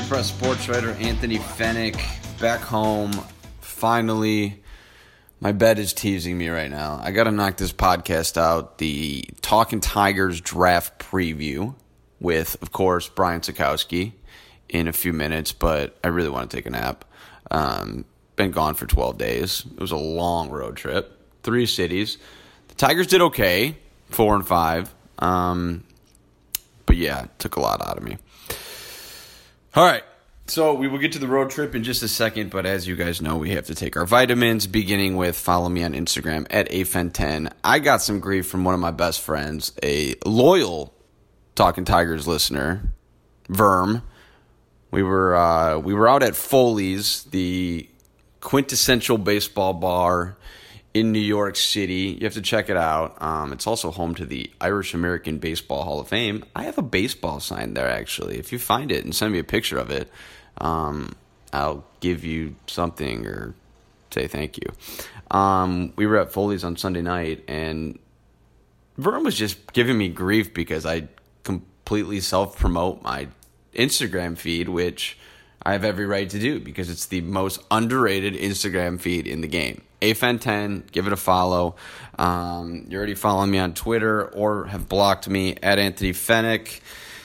Press sports writer Anthony Fennick back home. Finally, my bed is teasing me right now. I got to knock this podcast out. The Talking Tigers draft preview with, of course, Brian Sakowski in a few minutes, but I really want to take a nap. Been gone for 12 days. It was a long road trip. 3 cities. The Tigers did okay, 4-5. But yeah, it took a lot out of me. All right, so we will get to the road trip in just a second, but as you guys know, we have to take our vitamins, beginning with follow me on Instagram at AFEN10. I got some grief from one of my best friends, a loyal Talking Tigers listener, Verm. We were out at Foley's, the quintessential baseball bar in New York City. You have to check it out. It's also home to the Irish American Baseball Hall of Fame. I have a baseball sign there, actually. If you find it and send me a picture of it, I'll give you something or say thank you. We were at Foley's on Sunday night, and Vern was just giving me grief because I completely self-promote my Instagram feed, which I have every right to do because it's the most underrated Instagram feed in the game. AFEN10, give it a follow. You're already following me on Twitter or have blocked me at Anthony Fennick.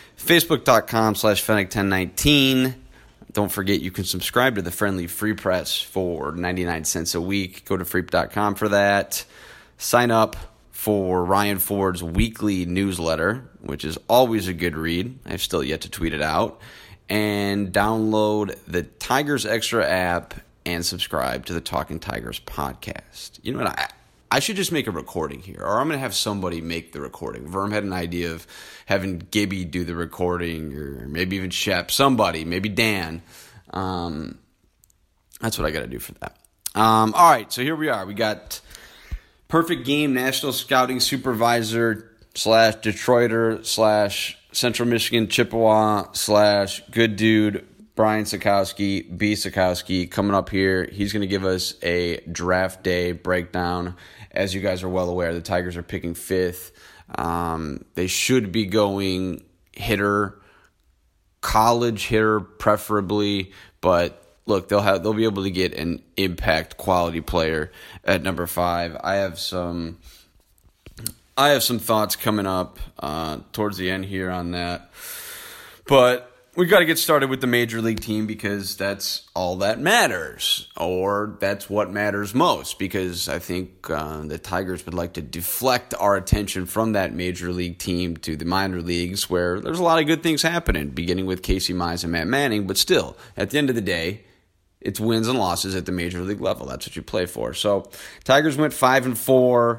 Facebook.com/Fennick1019. Don't forget you can subscribe to the Friendly Free Press for 99 cents a week. Go to freep.com for that. Sign up for Ryan Ford's weekly newsletter, which is always a good read. I've still yet to tweet it out. And download the Tigers Extra app and subscribe to the Talking Tigers podcast. You know what? I should just make a recording here, or I'm going to have somebody make the recording. Verm had an idea of having Gibby do the recording, or maybe even Shep, somebody, maybe Dan. That's what I got to do for that. All right, so here we are. We got Perfect Game National Scouting Supervisor / Detroiter / Central Michigan Chippewa / good dude Brian Sakowski, B. Sakowski, coming up here. He's going to give us a draft day breakdown. As you guys are well aware, the Tigers are picking 5th. They should be going hitter, college hitter preferably, but look, they'll be able to get an impact quality player at number 5. I have some thoughts coming up towards the end here on that. But we got to get started with the Major League team because that's all that matters, or that's what matters most, because I think the Tigers would like to deflect our attention from that Major League team to the minor leagues where there's a lot of good things happening, beginning with Casey Mize and Matt Manning. But still, at the end of the day, it's wins and losses at the Major League level. That's what you play for. So Tigers went 5-4.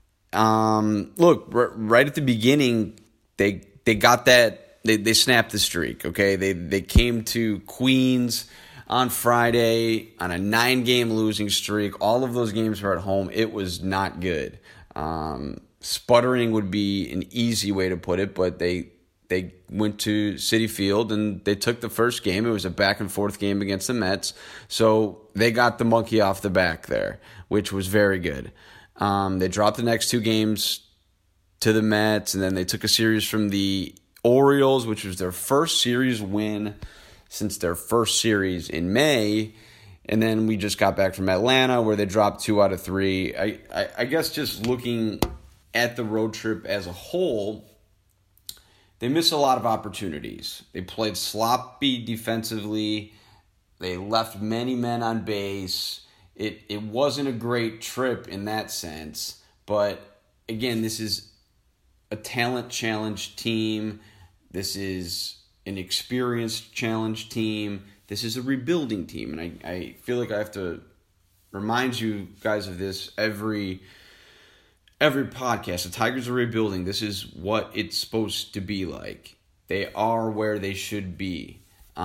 Look, right at the beginning, they got that. They snapped the streak, okay? They came to Queens on Friday on a 9-game losing streak. All of those games were at home. It was not good. Sputtering would be an easy way to put it, but they went to Citi Field and they took the first game. It was a back-and-forth game against the Mets. So they got the monkey off the back there, which was very good. They dropped the next 2 games to the Mets, and then they took a series from the Orioles, which was their first series win since their first series in May. And then we just got back from Atlanta where they dropped 2 out of 3. I guess just looking at the road trip as a whole, they missed a lot of opportunities. They played sloppy defensively. They left many men on base. It wasn't a great trip in that sense. But again, this is a talent challenge team. This is an experienced challenge team. This is a rebuilding team. And I feel like I have to remind you guys of this every podcast. The Tigers are rebuilding. This is what it's supposed to be like. They are where they should be.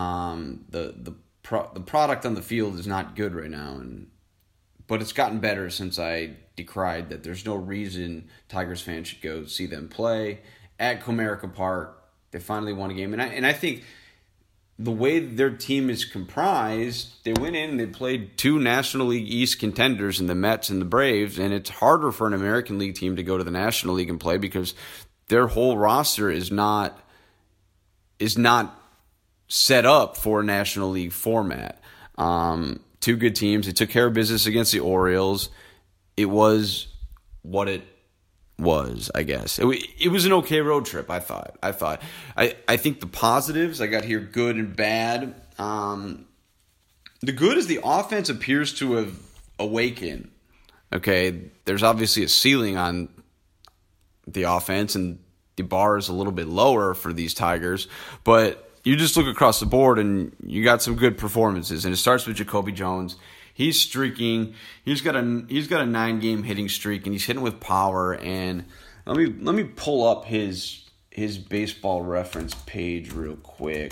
The product on the field is not good right now, but it's gotten better since I decried that there's no reason Tigers fans should go see them play at Comerica Park. They finally won a game, and I think the way their team is comprised, they went in and they played 2 National League East contenders in the Mets and the Braves, and it's harder for an American League team to go to the National League and play because their whole roster is not set up for a National League format. Two good teams. They took care of business against the Orioles. It was what it was, I guess. It was an okay road trip, I thought. I think the positives, I got here good and bad. The good is the offense appears to have awakened. Okay, there's obviously a ceiling on the offense, and the bar is a little bit lower for these Tigers, but you just look across the board and you got some good performances, and it starts with Jacoby Jones. He's streaking. He's got a 9-game hitting streak, and he's hitting with power. And let me pull up his baseball reference page real quick.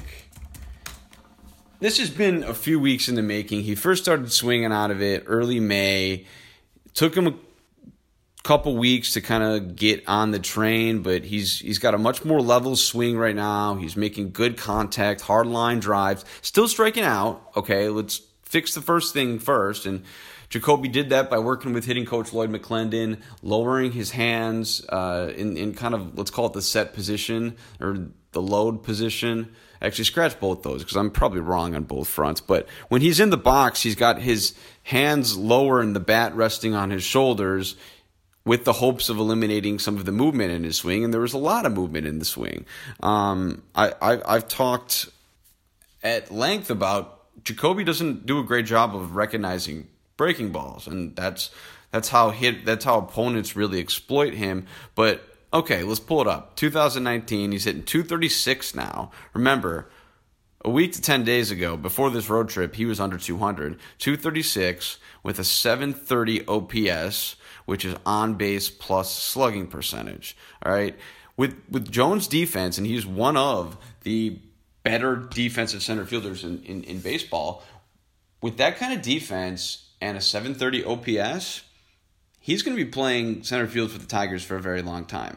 This has been a few weeks in the making. He first started swinging out of it early May. It took him a couple weeks to kind of get on the train, but he's got a much more level swing right now. He's making good contact, hard line drives, still striking out. Okay, let's fix the first thing first. And Jacoby did that by working with hitting coach Lloyd McClendon, lowering his hands in kind of, let's call it the set position or the load position. Actually, scratch both those because I'm probably wrong on both fronts. But when he's in the box, he's got his hands lower and the bat resting on his shoulders, with the hopes of eliminating some of the movement in his swing, and there was a lot of movement in the swing. I've talked at length about Jacoby doesn't do a great job of recognizing breaking balls, and that's how opponents really exploit him. But okay, let's pull it up. 2019, he's hitting 236 now. Remember, a week to 10 days ago, before this road trip, he was under 200. 236 with a 730 OPS, which is on base plus slugging percentage. All right, with Jones' defense, and he's one of the better defensive center fielders in baseball. With that kind of defense and a 730 OPS, he's going to be playing center field for the Tigers for a very long time.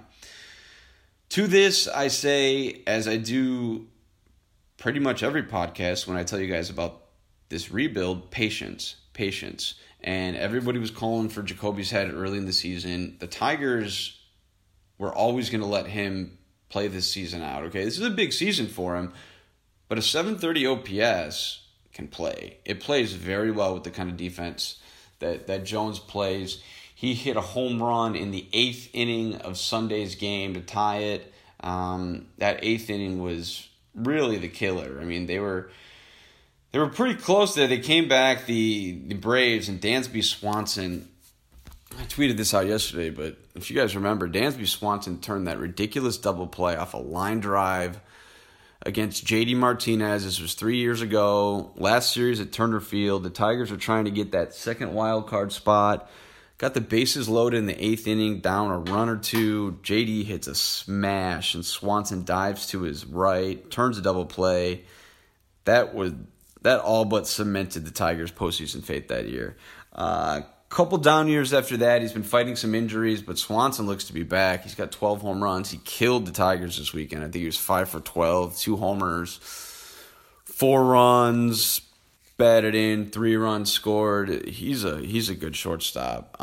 To this, I say, as I do pretty much every podcast when I tell you guys about this rebuild, patience. And everybody was calling for Jacoby's head early in the season. The Tigers were always going to let him play this season out, okay? This is a big season for him, but a 730 OPS can play. It plays very well with the kind of defense that Jones plays. He hit a home run in the 8th inning of Sunday's game to tie it. That 8th inning was really the killer. I mean, they were pretty close there. They came back, the Braves, and Dansby Swanson. I tweeted this out yesterday, but if you guys remember, Dansby Swanson turned that ridiculous double play off a line drive against J.D. Martinez. This was 3 years ago. Last series at Turner Field, the Tigers were trying to get that second wild card spot. Got the bases loaded in the 8th inning, down a run or two. J.D. hits a smash, and Swanson dives to his right, turns a double play. That all but cemented the Tigers' postseason fate that year. Couple down years after that, he's been fighting some injuries, but Swanson looks to be back. He's got 12 home runs. He killed the Tigers this weekend. I think he was 5 for 12, 2 homers, 4 runs, batted in, 3 runs scored. He's a good shortstop.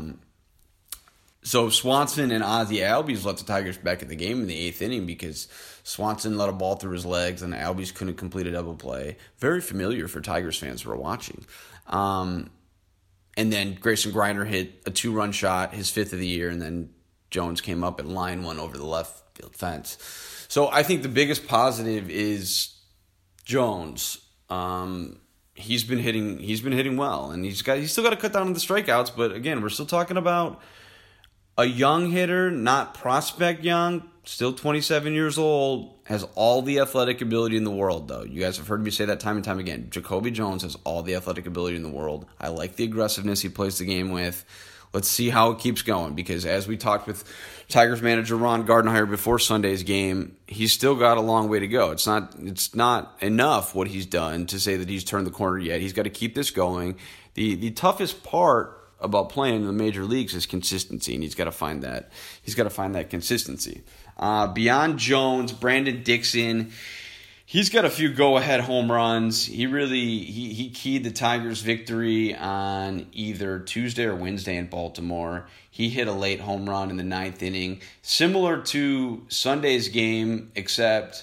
So Swanson and Ozzie Albies let the Tigers back in the game in the 8th inning because Swanson let a ball through his legs and Albies couldn't complete a double play. Very familiar for Tigers fans who are watching. And then Grayson Greiner hit a 2-run shot, his 5th of the year, and then Jones came up and lined one over the left field fence. So I think the biggest positive is Jones. He's been hitting well, and he's still got to cut down on the strikeouts. But again, we're still talking about a young hitter, not prospect young, still 27 years old, has all the athletic ability in the world, though. You guys have heard me say that time and time again. Jacoby Jones has all the athletic ability in the world. I like the aggressiveness he plays the game with. Let's see how it keeps going, because as we talked with Tigers manager Ron Gardenhire before Sunday's game, he's still got a long way to go. It's not enough what he's done to say that he's turned the corner yet. He's got to keep this going. The toughest part about playing in the major leagues is consistency, and he's got to find that. He's got to find that consistency. Beyond Jones, Brandon Dixon, he's got a few go-ahead home runs. He keyed the Tigers' victory on either Tuesday or Wednesday in Baltimore. He hit a late home run in the 9th inning, similar to Sunday's game, except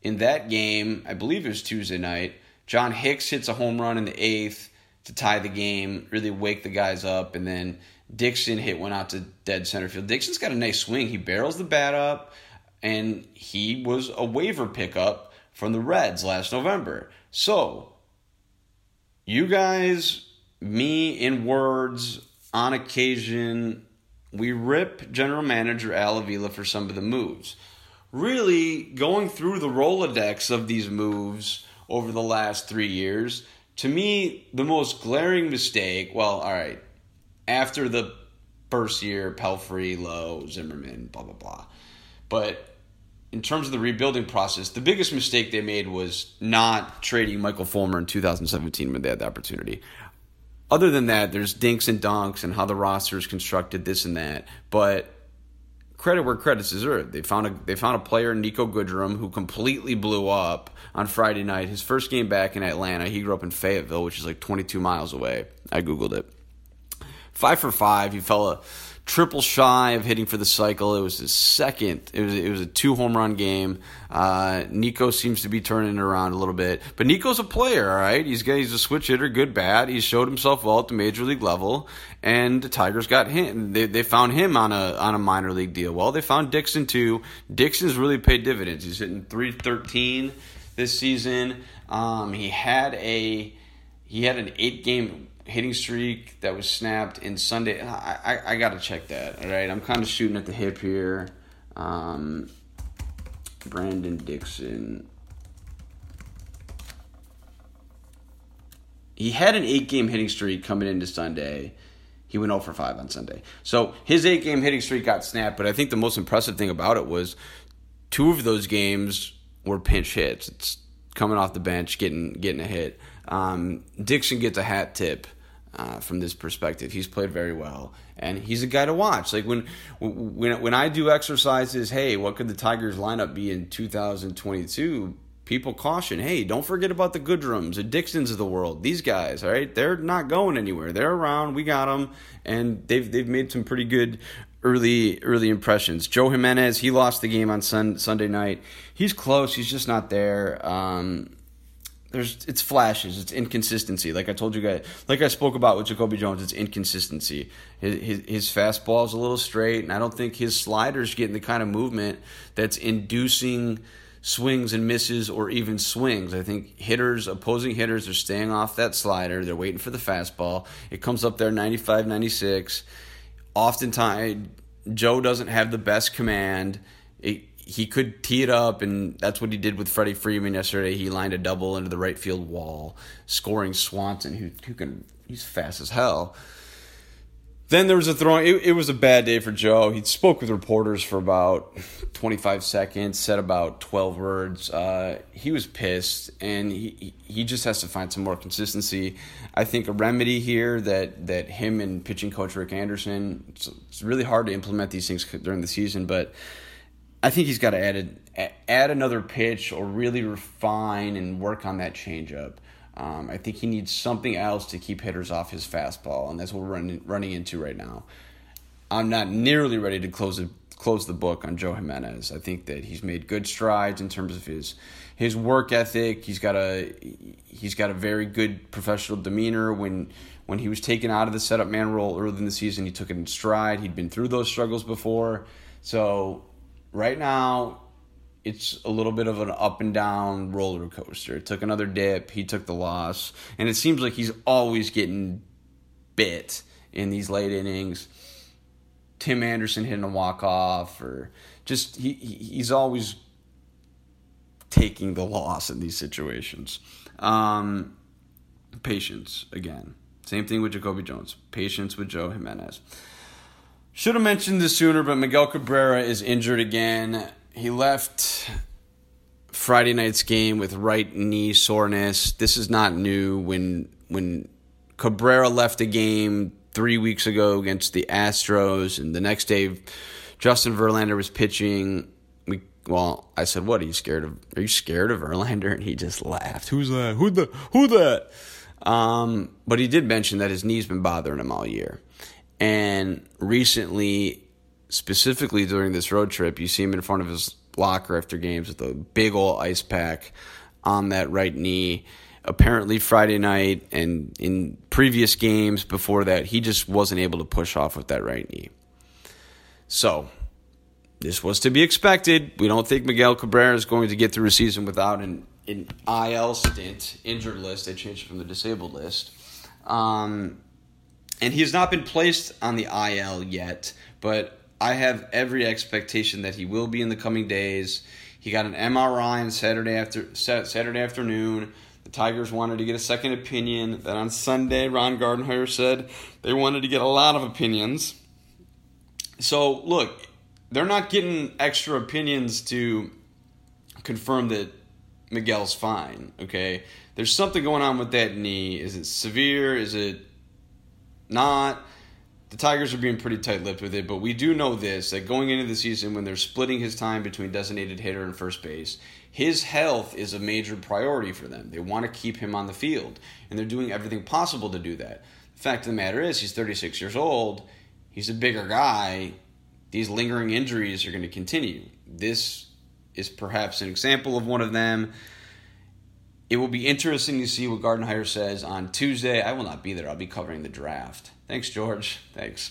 in that game, I believe it was Tuesday night, John Hicks hits a home run in the 8th to tie the game, really wake the guys up, and then Dixon hit one out to dead center field. Dixon's got a nice swing. He barrels the bat up, and he was a waiver pickup from the Reds last November. So, you guys, me, in words, on occasion, we rip general manager Al Avila for some of the moves. Really, going through the Rolodex of these moves over the last 3 years, to me, the most glaring mistake, well, all right, after the first year, Pelfrey, Lowe, Zimmerman, blah, blah, blah. But in terms of the rebuilding process, the biggest mistake they made was not trading Michael Fulmer in 2017 when they had the opportunity. Other than that, there's dinks and dunks and how the roster is constructed, this and that. But credit where credit's deserved. They found a player, Niko Goodrum, who completely blew up on Friday night. His first game back in Atlanta. He grew up in Fayetteville, which is like 22 miles away. I Googled it. 5 for 5. He fell a triple shy of hitting for the cycle. It was his second. It was a 2-home-run game. Niko seems to be turning it around a little bit. But Niko's a player, all right? He's a switch hitter, good bat. He's showed himself well at the major league level. And the Tigers got him. They found him on a minor league deal. Well, they found Dixon too. Dixon's really paid dividends. He's hitting .313 this season. He had an 8-game hitting streak that was snapped in Sunday. I got to check that, all right? I'm kind of shooting at the hip here. Brandon Dixon. He had an 8-game hitting streak coming into Sunday. He went 0 for 5 on Sunday. So his 8-game hitting streak got snapped, but I think the most impressive thing about it was 2 of those games were pinch hits. It's coming off the bench, getting a hit. Dixon gets a hat tip from this perspective. He's played very well, and he's a guy to watch. Like when I do exercises, hey, what could the Tigers lineup be in 2022? People caution, hey, don't forget about the Goodrums, the Dixons of the world. These guys, all right, they're not going anywhere. They're around. We got them, and they've made some pretty good early impressions. Joe Jimenez, he lost the game on Sunday night. He's close. He's just not there. It's flashes, it's inconsistency. Like I told you guys, like I spoke about with Jacoby Jones, it's inconsistency. His fastball is a little straight, and I don't think his slider's getting the kind of movement that's inducing swings and misses or even swings. I think opposing hitters are staying off that slider. They're waiting for the fastball. It comes up there 95, 96. Oftentimes, Joe doesn't have the best command. He could tee it up, and that's what he did with Freddie Freeman yesterday. He lined a double into the right field wall, scoring Swanson, he's fast as hell. Then there was a throwing. It was a bad day for Joe. He spoke with reporters for about 25 seconds, said about 12 words. He was pissed, and he just has to find some more consistency. I think a remedy here that him and pitching coach Rick Anderson, it's really hard to implement these things during the season, but I think he's got to add another pitch or really refine and work on that changeup. I think he needs something else to keep hitters off his fastball, and that's what we're running into right now. I'm not nearly ready to close the book on Joe Jimenez. I think that he's made good strides in terms of his work ethic. He's got a very good professional demeanor. When he was taken out of the setup man role early in the season, he took it in stride. He'd been through those struggles before. So right now, it's a little bit of an up and down roller coaster. It took another dip. He took the loss. And it seems like he's always getting bit in these late innings. Tim Anderson hitting a walk-off, or just he's always taking the loss in these situations. Patience, again. Same thing with Jacoby Jones. Patience with Joe Jimenez. Should have mentioned this sooner, but Miguel Cabrera is injured again. He left Friday night's game with right knee soreness. This is not new. When Cabrera left the game 3 weeks ago against the Astros, and the next day Justin Verlander was pitching, I said, "What, are you scared of Verlander?" And he just laughed. Who's that? Who that? But he did mention that his knee's been bothering him all year. And recently, specifically during this road trip, you see him in front of his locker after games with a big old ice pack on that right knee. Apparently Friday night and in previous games before that, he just wasn't able to push off with that right knee. So, this was to be expected. We don't think Miguel Cabrera is going to get through a season without an IL stint, injured list. They changed it from the disabled list. And he has not been placed on the IL yet, but I have every expectation that he will be in the coming days. He got an MRI on Saturday afternoon. The Tigers wanted to get a second opinion. Then on Sunday, Ron Gardenhire said they wanted to get a lot of opinions. So, look, they're not getting extra opinions to confirm that Miguel's fine, okay? There's something going on with that knee. Is it severe? Is it not? The Tigers are being pretty tight-lipped with it, but we do know this, that going into the season when they're splitting his time between designated hitter and first base, his health is a major priority for them. They want to keep him on the field, and they're doing everything possible to do that. The fact of the matter is, he's 36 years old. He's a bigger guy. These lingering injuries are going to continue. This is perhaps an example of one of them. It will be interesting to see what Gardenhire says on Tuesday. I will not be there. I'll be covering the draft. Thanks, George. Thanks.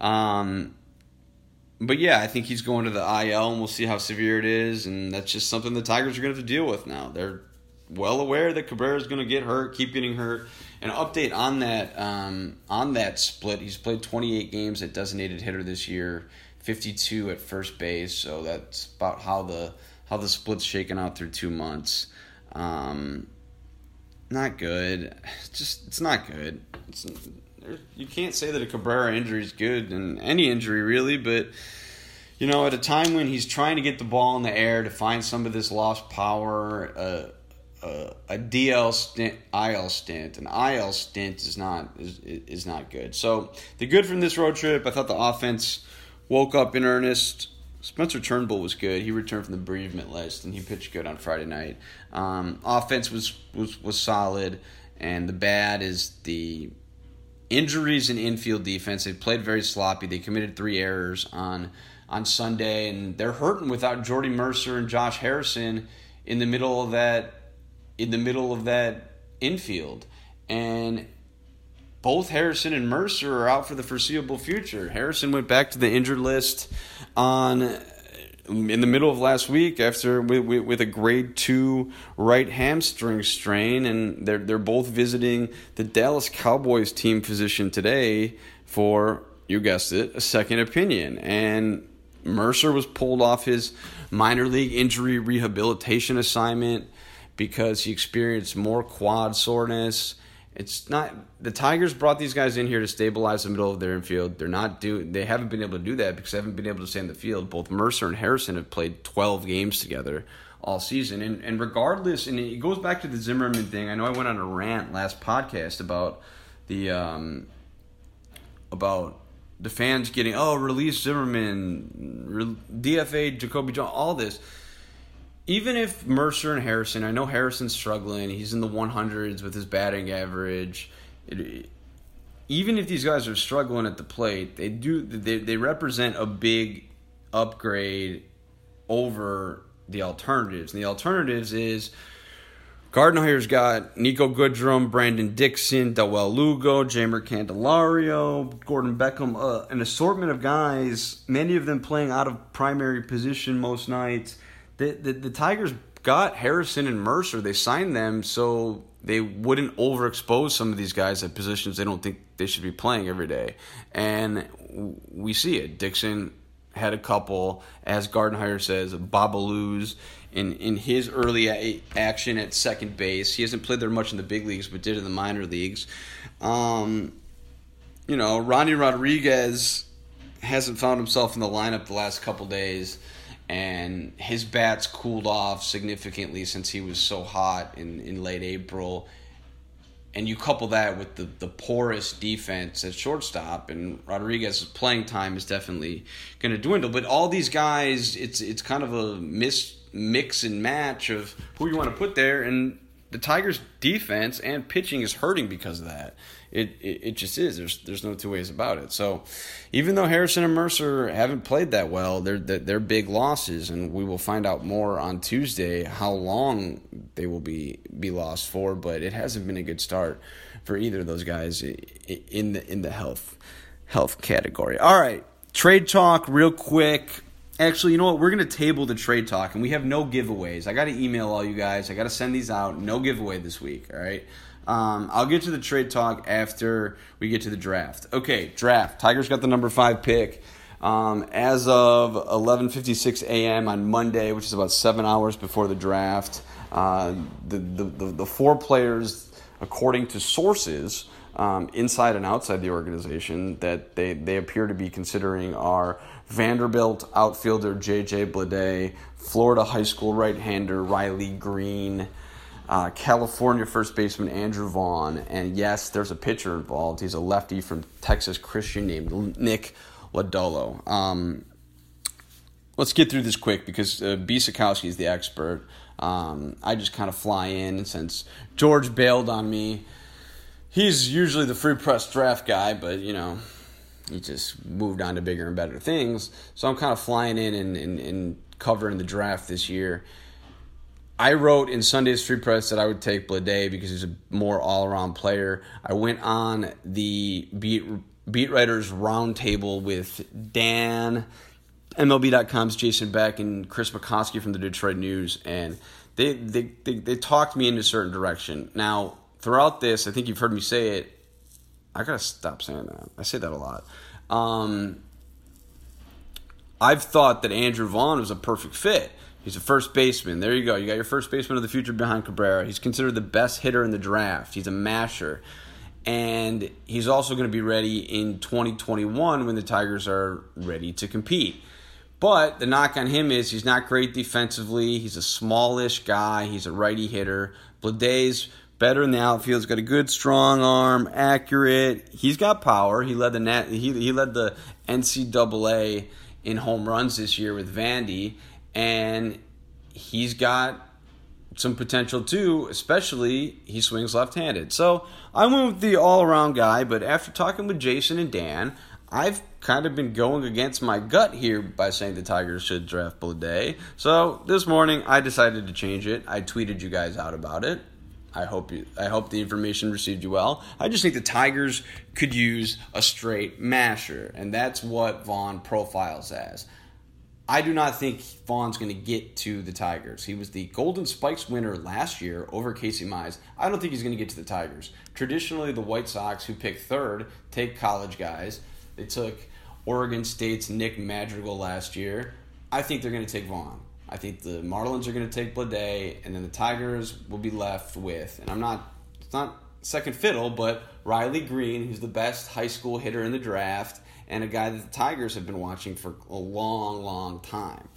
But yeah, I think he's going to the IL, and we'll see how severe it is. And that's just something the Tigers are going to have to deal with now. They're well aware that Cabrera is going to get hurt, keep getting hurt. An update on that split: he's played 28 games at designated hitter this year, 52 at first base. So that's about how the split's shaken out through 2 months. Not good. It's not good. You can't say that a Cabrera injury is good, and any injury really, but at a time when he's trying to get the ball in the air to find some of this lost power, a DL stint, IL stint, an IL stint is not good. So the good from this road trip, I thought the offense woke up in earnest. Spencer Turnbull was good. He returned from the bereavement list, and he pitched good on Friday night. Offense was solid, and the bad is the injuries in infield defense. They played very sloppy. They committed 3 errors on Sunday, and they're hurting without Jordy Mercer and Josh Harrison in the middle of that infield. And both Harrison and Mercer are out for the foreseeable future. Harrison went back to the injured list in the middle of last week after with a grade 2 right hamstring strain, and they're both visiting the Dallas Cowboys team physician today for, you guessed it, a second opinion. And Mercer was pulled off his minor league injury rehabilitation assignment because he experienced more quad soreness. It's not the Tigers brought these guys in here to stabilize the middle of their infield. They haven't been able to do that because they haven't been able to stay in the field. Both Mercer and Harrison have played 12 games together all season. And regardless, and it goes back to the Zimmerman thing. I know I went on a rant last podcast about the fans getting, release Zimmerman, DFA Jacoby Jones, all this. Even if Mercer and Harrison, I know Harrison's struggling, he's in the 100s with his batting average. Even if these guys are struggling at the plate, they represent a big upgrade over the alternatives. And the alternatives is Gardenhire's got Nico Goodrum, Brandon Dixon, Dawel Lugo, Jamer Candelario, Gordon Beckham, an assortment of guys, many of them playing out of primary position most nights. The Tigers got Harrison and Mercer. They signed them so they wouldn't overexpose some of these guys at positions they don't think they should be playing every day. And we see it. Dixon had a couple, as Gardenhire says, Babaloos in his early action at second base. He hasn't played there much in the big leagues, but did in the minor leagues. Ronnie Rodriguez hasn't found himself in the lineup the last couple days, and his bat's cooled off significantly since he was so hot in late April. And you couple that with the porous defense at shortstop, and Rodriguez's playing time is definitely going to dwindle. But all these guys, it's kind of a mix and match of who you want to put there. And the Tigers' defense and pitching is hurting because of that. It just is. There's no two ways about it. So even though Harrison and Mercer haven't played that well, they're big losses, and we will find out more on Tuesday how long they will be lost for. But it hasn't been a good start for either of those guys in the health category. All right, trade talk real quick. Actually, you know what? We're going to table the trade talk, and we have no giveaways. I got to email all you guys. I got to send these out. No giveaway this week, all right? I'll get to the trade talk after we get to the draft. Okay, draft. Tigers got the number 5 pick. As of 11:56 a.m. on Monday, which is about 7 hours before the draft, the 4 players, according to sources inside and outside the organization, that they appear to be considering are Vanderbilt outfielder J.J. Bleday, Florida high school right-hander Riley Green, California first baseman Andrew Vaughn, and yes, there's a pitcher involved. He's a lefty from Texas Christian named Nick Lodolo. Let's get through this quick because B. Sikowski is the expert. I just kind of fly in since George bailed on me. He's usually the free press draft guy, but, you know, he just moved on to bigger and better things. So I'm kind of flying in and covering the draft this year. I wrote in Sunday's Free Press that I would take Bleday because he's a more all-around player. I went on the beat writers roundtable with Dan, MLB.com's Jason Beck, and Chris McCoskey from the Detroit News, and they talked me in a certain direction. Now, throughout this, I think you've heard me say it. I gotta stop saying that. I say that a lot. I've thought that Andrew Vaughn was a perfect fit. He's a first baseman. There you go. You got your first baseman of the future behind Cabrera. He's considered the best hitter in the draft. He's a masher. And he's also going to be ready in 2021 when the Tigers are ready to compete. But the knock on him is he's not great defensively. He's a smallish guy. He's a righty hitter. Bleday's better in the outfield. He's got a good, strong arm, accurate. He's got power. He led the NCAA in home runs this year with Vandy. And he's got some potential too, especially he swings left-handed. So I went with the all-around guy, but after talking with Jason and Dan, I've kind of been going against my gut here by saying the Tigers should draft Bleday. So this morning I decided to change it. I tweeted you guys out about it. I hope the information received you well. I just think the Tigers could use a straight masher, and that's what Vaughn profiles as. I do not think Vaughn's going to get to the Tigers. He was the Golden Spikes winner last year over Casey Mize. I don't think he's going to get to the Tigers. Traditionally, the White Sox, who pick third, take college guys. They took Oregon State's Nick Madrigal last year. I think they're going to take Vaughn. I think the Marlins are going to take Bleday, and then the Tigers will be left with, and it's not second fiddle, but Riley Green, who's the best high school hitter in the draft, and a guy that the Tigers have been watching for a long, long time.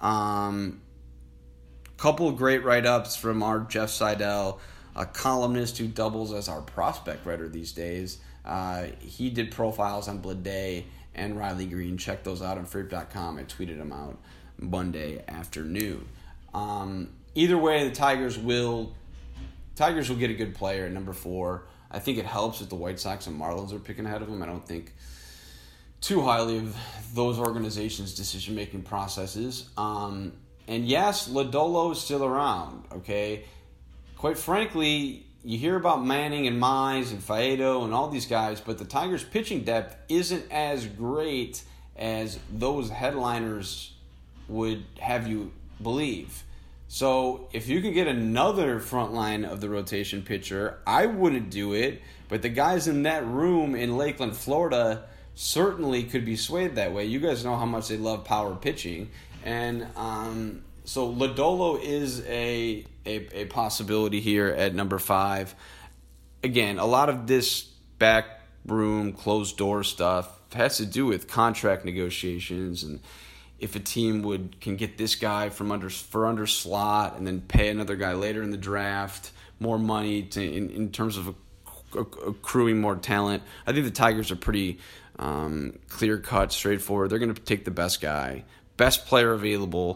Couple of great write-ups from our Jeff Seidel, a columnist who doubles as our prospect writer these days. He did profiles on Bleday and Riley Green. Check those out on Freep.com. I tweeted them out Monday afternoon. Either way, the Tigers will get a good player at number 4. I think it helps that the White Sox and Marlins are picking ahead of them. I don't think too highly of those organizations' decision-making processes. And yes, Lodolo is still around, okay? Quite frankly, you hear about Manning and Mize and Faedo and all these guys, but the Tigers' pitching depth isn't as great as those headliners would have you believe. So if you can get another front line of the rotation pitcher, I wouldn't do it, but the guys in that room in Lakeland, Florida, certainly could be swayed that way. You guys know how much they love power pitching. And so Lodolo is a possibility here at number 5. Again, a lot of this backroom, closed-door stuff has to do with contract negotiations and if a team can get this guy for under slot and then pay another guy later in the draft more money in terms of accruing more talent. I think the Tigers are pretty clear-cut, straightforward. They're going to take the best guy, best player available,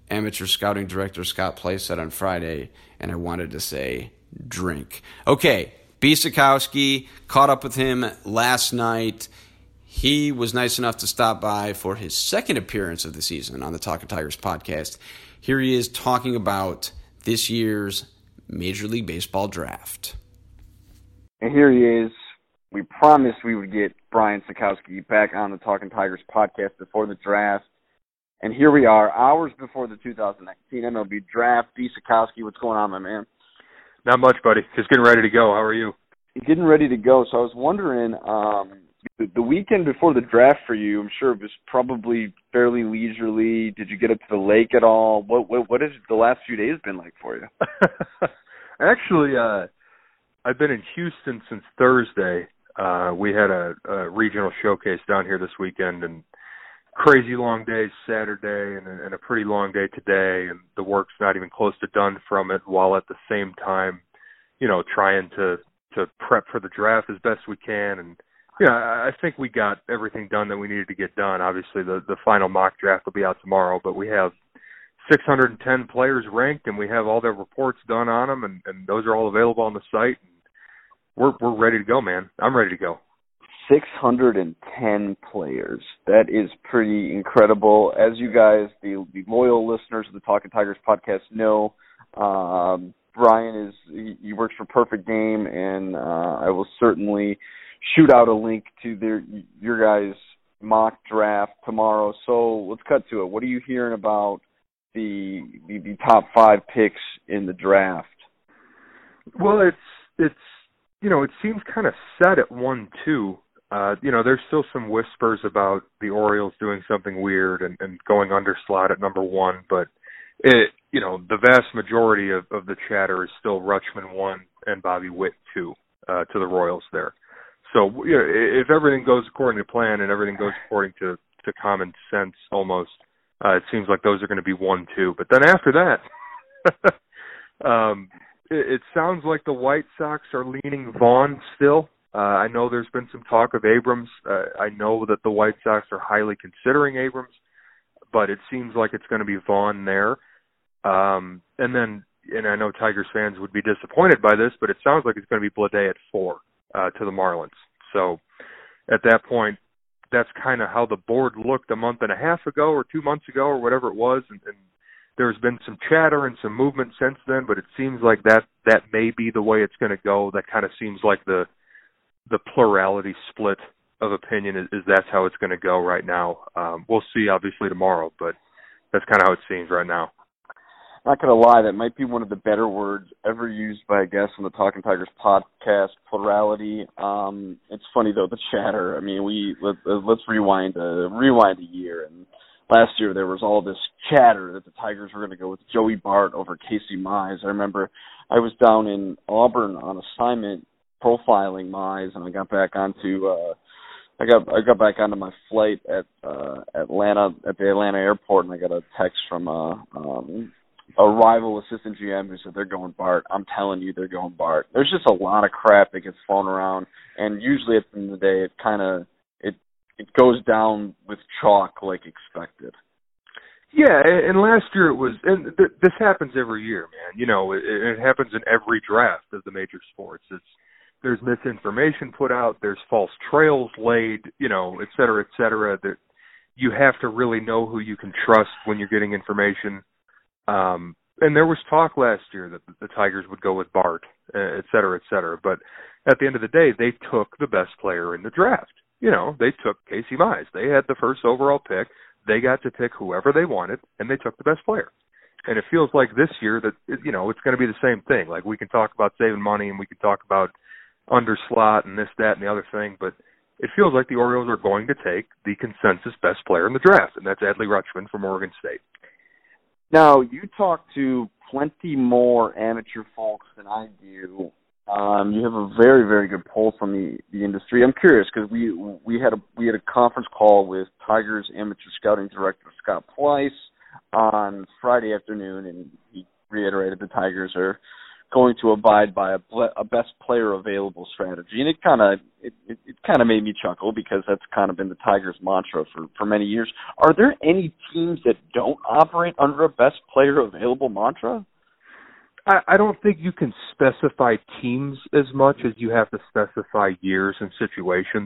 amateur scouting director Scott Place said on Friday, and I wanted to say drink. Okay, B. Sikowski, caught up with him last night. He was nice enough to stop by for his second appearance of the season on the Talking Tigers podcast. Here he is talking about this year's Major League Baseball draft. And here he is. We promised we would get Brian Sikowski back on the Talking Tigers podcast before the draft. And here we are, hours before the 2019 MLB draft. B. Sikowski, what's going on, my man? Not much, buddy. Just getting ready to go. How are you? Getting ready to go. So I was wondering, the weekend before the draft for you, I'm sure it was probably fairly leisurely. Did you get up to the lake at all? What has the last few days been like for you? Actually, I've been in Houston since Thursday. We had a regional showcase down here this weekend, and crazy long day Saturday and a pretty long day today, and the work's not even close to done from it, while at the same time, trying to prep for the draft as best we can. And I think we got everything done that we needed to get done. Obviously, the final mock draft will be out tomorrow, but we have 610 players ranked, and we have all their reports done on them, and those are all available on the site. We're ready to go, man. I'm ready to go. 610 players. That is pretty incredible. As you guys, the loyal listeners of the Talking Tigers podcast know, Brian he works for Perfect Game, and I will certainly shoot out a link to your guys' mock draft tomorrow. So let's cut to it. What are you hearing about the top 5 picks in the draft? Well, it's it seems kind of set at 1-2. There's still some whispers about the Orioles doing something weird and going underslot at number 1, but the vast majority of the chatter is still Rutschman 1 and Bobby Witt 2 to the Royals there. So if everything goes according to plan and everything goes according to common sense almost, it seems like those are going to be 1-2. But then after that, it sounds like the White Sox are leaning Vaughn still. I know there's been some talk of Abrams. I know that the White Sox are highly considering Abrams, but it seems like it's going to be Vaughn there. And I know Tigers fans would be disappointed by this, but it sounds like it's going to be Bleday at 4 to the Marlins. So at that point, that's kind of how the board looked a month and a half ago or 2 months ago or whatever it was, and there's been some chatter and some movement since then, but it seems like that may be the way it's going to go. That kind of seems like the plurality split of opinion is that's how it's going to go right now. We'll see, obviously, tomorrow, but that's kind of how it seems right now. Not going to lie, that might be one of the better words ever used by a guest on the Talking Tigers podcast, plurality. It's funny, though, the chatter. I mean, let's rewind a year. And last year there was all this chatter that the Tigers were going to go with Joey Bart over Casey Mize. I remember I was down in Auburn on assignment profiling Mize, and I got back onto I got back onto my flight at the Atlanta airport, and I got a text from a rival assistant GM who said they're going Bart. I'm telling you, they're going Bart. There's just a lot of crap that gets thrown around, and usually at the end of the day, it goes down with chalk like expected. Yeah, and last year it was, and this happens every year, man. It happens in every draft of the major sports. There's misinformation put out, there's false trails laid, et cetera, et cetera. That you have to really know who you can trust when you're getting information. And there was talk last year that the Tigers would go with Bart, et cetera, et cetera. But at the end of the day, they took the best player in the draft. They took Casey Mize. They had the first overall pick. They got to pick whoever they wanted, and they took the best player. And it feels like this year that, it's going to be the same thing. Like, we can talk about saving money, and we can talk about underslot and this, that, and the other thing, but it feels like the Orioles are going to take the consensus best player in the draft, and that's Adley Rutschman from Oregon State. Now, you talk to plenty more amateur folks than I do. You have a very, very good pulse on the industry. I'm curious because we had a conference call with Tigers amateur scouting director Scott Place on Friday afternoon, and he reiterated the Tigers are going to abide by a best player available strategy, and it kind of made me chuckle because that's kind of been the Tigers' mantra for many years. Are there any teams that don't operate under a best player available mantra? I don't think you can specify teams as much as you have to specify years and situations.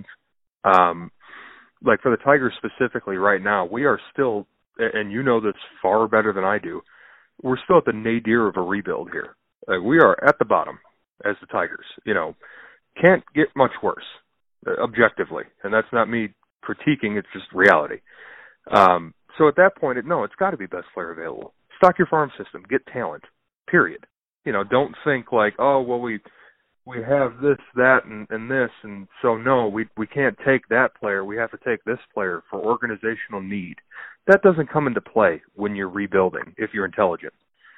Like for the Tigers specifically right now, we are still, and you know this far better than I do, we're still at the nadir of a rebuild here. We are at the bottom as the Tigers. Can't get much worse, objectively. And that's not me critiquing, it's just reality. So at that point, it's got to be best player available. Stock your farm system, get talent, period. Don't think like, oh, well, we have this, that, and this, and so no, we can't take that player. We have to take this player for organizational need. That doesn't come into play when you're rebuilding if you're intelligent.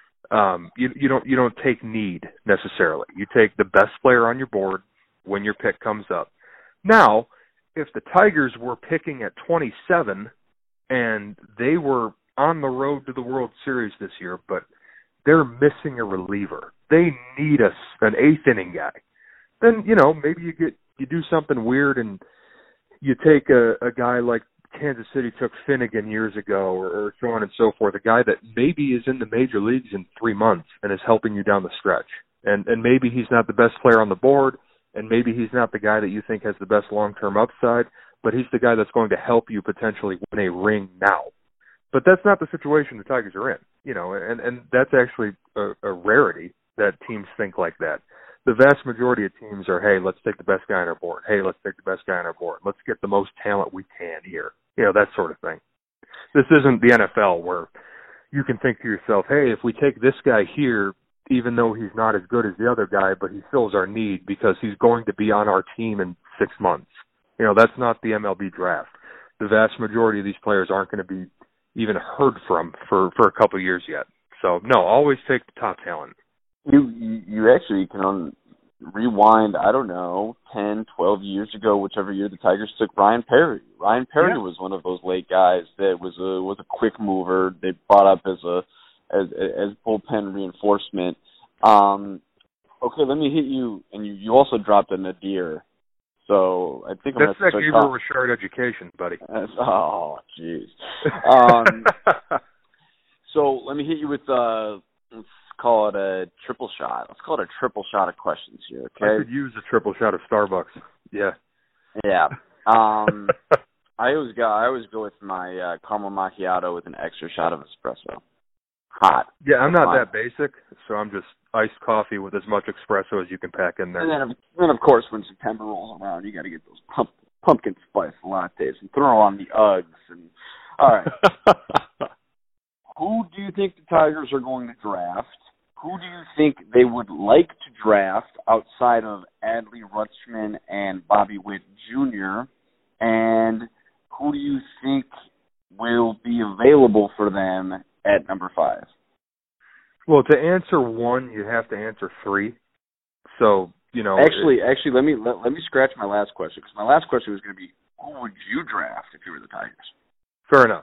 You don't take need necessarily. You take the best player on your board when your pick comes up. Now, if the Tigers were picking at 27 and they were on the road to the World Series this year, but they're missing a reliever, they need an eighth inning guy, then maybe you do something weird and you take a guy like Kansas City took Finnegan years ago, or so on and so forth, a guy that maybe is in the major leagues in 3 months and is helping you down the stretch. And maybe he's not the best player on the board, and maybe he's not the guy that you think has the best long-term upside, but he's the guy that's going to help you potentially win a ring now. But that's not the situation the Tigers are in, and that's actually a rarity that teams think like that. The vast majority of teams are, hey, let's take the best guy on our board. Hey, let's take the best guy on our board. Let's get the most talent we can here. That sort of thing. This isn't the NFL where you can think to yourself, hey, if we take this guy here, even though he's not as good as the other guy, but he fills our need because he's going to be on our team in 6 months. That's not the MLB draft. The vast majority of these players aren't going to be even heard from for a couple of years yet. So, no, always take the top talent. You actually can rewind, 10, 12 years ago, whichever year the Tigers took Ryan Perry. Ryan Perry was one of those late guys that was a quick mover. They brought up as bullpen reinforcement. Okay, let me hit you, and you also dropped a Nadir. So I think that's that gave her Richard education, buddy. Oh, jeez. So let me hit you with let's call it a triple shot. Let's call it a triple shot of questions here. Okay. I could use a triple shot of Starbucks. Yeah. Yeah. I always go with my caramel macchiato with an extra shot of espresso. Hot. Yeah, I'm not that basic, so I'm just iced coffee with as much espresso as you can pack in there. And then of course, when September rolls around, you got to get those pumpkin spice lattes and throw on the Uggs. And all right. Who do you think the Tigers are going to draft? Who do you think they would like to draft outside of Adley Rutschman and Bobby Witt Jr.? And who do you think will be available for them at number 5? Well, to answer one, you have to answer 3. So, Actually, let me scratch my last question, because my last question was going to be, who would you draft if you were the Tigers? Fair enough.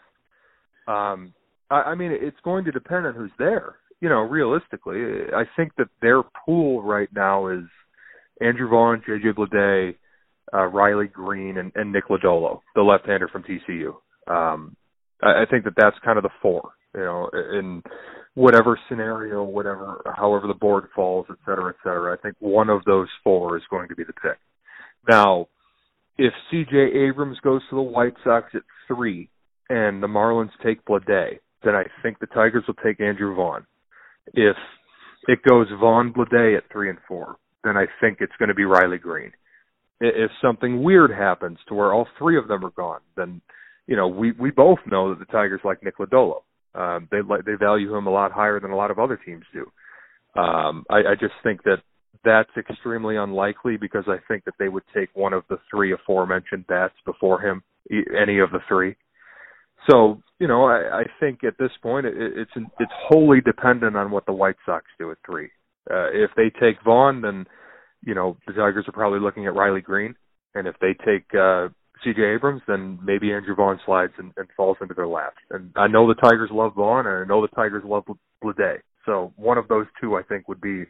I mean, it's going to depend on who's there. Realistically, I think that their pool right now is Andrew Vaughn, J.J. Bleday, Riley Green, and Nick Lodolo, the left-hander from TCU. I think that that's kind of the 4, in whatever scenario, however the board falls, et cetera, et cetera. I think one of those 4 is going to be the pick. Now, if C.J. Abrams goes to the White Sox at 3 and the Marlins take Bleday, then I think the Tigers will take Andrew Vaughn. If it goes Vaughn, Bleday at 3 and 4, then I think it's going to be Riley Green. If something weird happens to where all 3 of them are gone, then we both know that the Tigers like Nick Lodolo. They value him a lot higher than a lot of other teams do. I just think that that's extremely unlikely because I think that they would take one of the 3 aforementioned bats before him, any of the 3. So, I think at this point it's wholly dependent on what the White Sox do at 3. If they take Vaughn, then, the Tigers are probably looking at Riley Green. And if they take C.J. Abrams, then maybe Andrew Vaughn slides and falls into their lap. And I know the Tigers love Vaughn, and I know the Tigers love Bleday. So one of those 2, I think, would be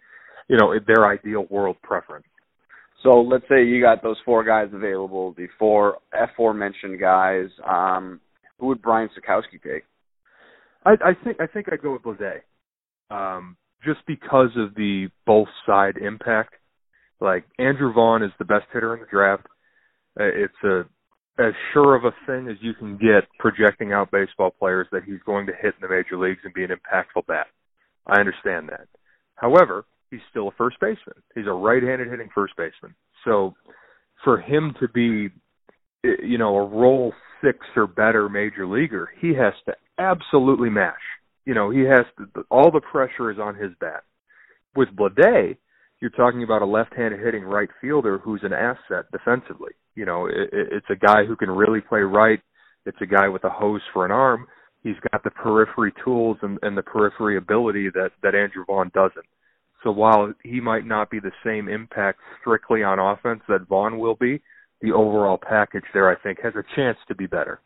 their ideal world preference. So let's say you got those 4 guys available, the 4 aforementioned guys. Who would Brian Sakowski take? I think I'd go with Bleday. Just because of the both side impact. Like, Andrew Vaughn is the best hitter in the draft. It's as sure of a thing as you can get projecting out baseball players that he's going to hit in the major leagues and be an impactful bat. I understand that. However, he's still a first baseman. He's a right-handed hitting first baseman. So for him to be, a role 6 or better major leaguer, he has to absolutely mash. He has to, all the pressure is on his bat. With Bleday, you're talking about a left-handed hitting right fielder who's an asset defensively. It's a guy who can really play right. It's a guy with a hose for an arm. He's got the periphery tools and the periphery ability that Andrew Vaughn doesn't. So while he might not be the same impact strictly on offense that Vaughn will be, the overall package there, I think, has a chance to be better.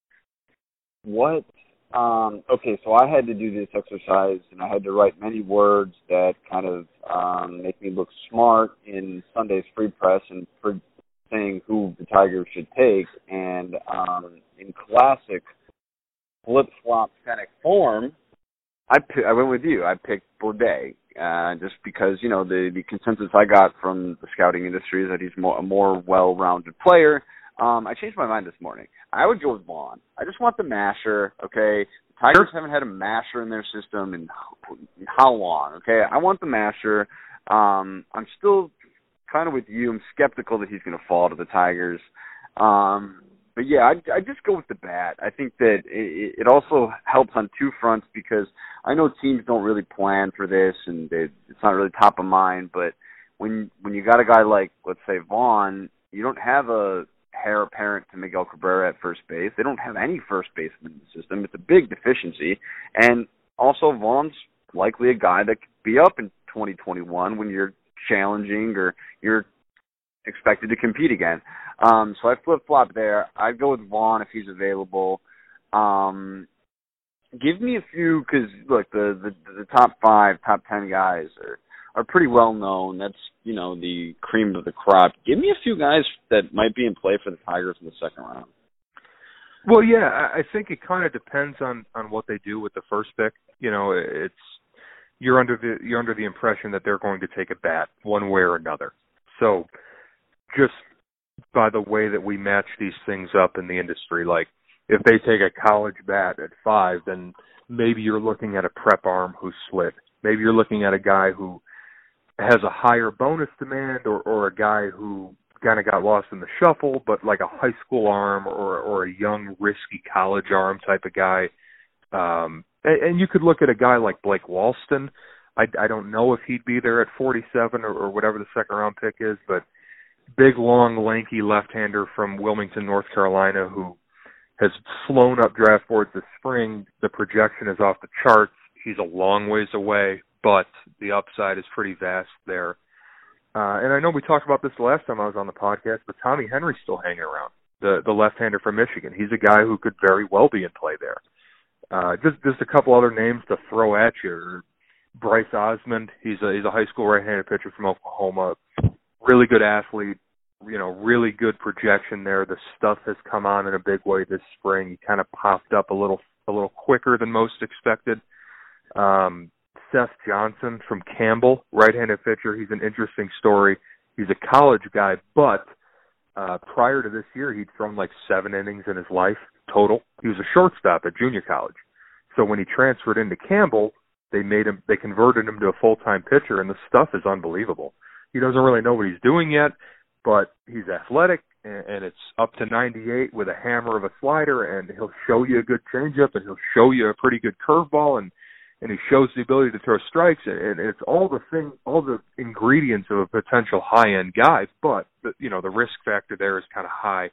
Okay, so I had to do this exercise, and I had to write many words that kind of make me look smart in Sunday's Free Press and for saying who the Tigers should take. And in classic flip-flop Fennec form, I went with you. I picked Bleday, just because, the consensus I got from the scouting industry is that he's a more well-rounded player. I changed my mind this morning. I would go with Vaughn. I just want the masher, okay? The Tigers haven't had a masher in their system in how long, okay? I want the masher. I'm still kind of with you. I'm skeptical that he's going to fall to the Tigers. But, yeah, I just go with the bat. I think that it also helps on 2 fronts because I know teams don't really plan for this and it's not really top of mind. But when you got a guy like, let's say, Vaughn, you don't have a heir apparent to Miguel Cabrera at first base. They don't have any first baseman in the system. It's a big deficiency. And also Vaughn's likely a guy that could be up in 2021 when you're challenging or you're expected to compete again. So I flip-flop there. I'd go with Vaughn if he's available. Give me a few, because, look, the top 5, top 10 guys are pretty well known. That's, the cream of the crop. Give me a few guys that might be in play for the Tigers in the second round. Well, yeah, I think it kind of depends on what they do with the first pick. You're under the impression that they're going to take a bat one way or another. So just by the way that we match these things up in the industry, like if they take a college bat at 5, then maybe you're looking at a prep arm who's slid. Maybe you're looking at a guy who has a higher bonus demand or a guy who kind of got lost in the shuffle, but like a high school arm or a young, risky college arm type of guy. And you could look at a guy like Blake Walston. I don't know if he'd be there at 47 or whatever the second round pick is, but big, long, lanky left-hander from Wilmington, North Carolina, who has flown up draft boards this spring. The projection is off the charts. He's a long ways away, but the upside is pretty vast there. And I know we talked about this the last time I was on the podcast, but Tommy Henry's still hanging around, the left-hander from Michigan. He's a guy who could very well be in play there. Just a couple other names to throw at you. Bryce Osmond, he's a high school right-handed pitcher from Oklahoma. Really good athlete, really good projection there. The stuff has come on in a big way this spring. He kind of popped up a little quicker than most expected. Seth Johnson from Campbell, right-handed pitcher. He's an interesting story. He's a college guy, but prior to this year, he'd thrown like 7 innings in his life total. He was a shortstop at junior college. So when he transferred into Campbell, they converted him to a full-time pitcher, and the stuff is unbelievable. He doesn't really know what he's doing yet, but he's athletic, and it's up to 98 with a hammer of a slider, and he'll show you a good changeup, and he'll show you a pretty good curveball, and he shows the ability to throw strikes, and it's all the ingredients of a potential high-end guy, but the risk factor there is kind of high.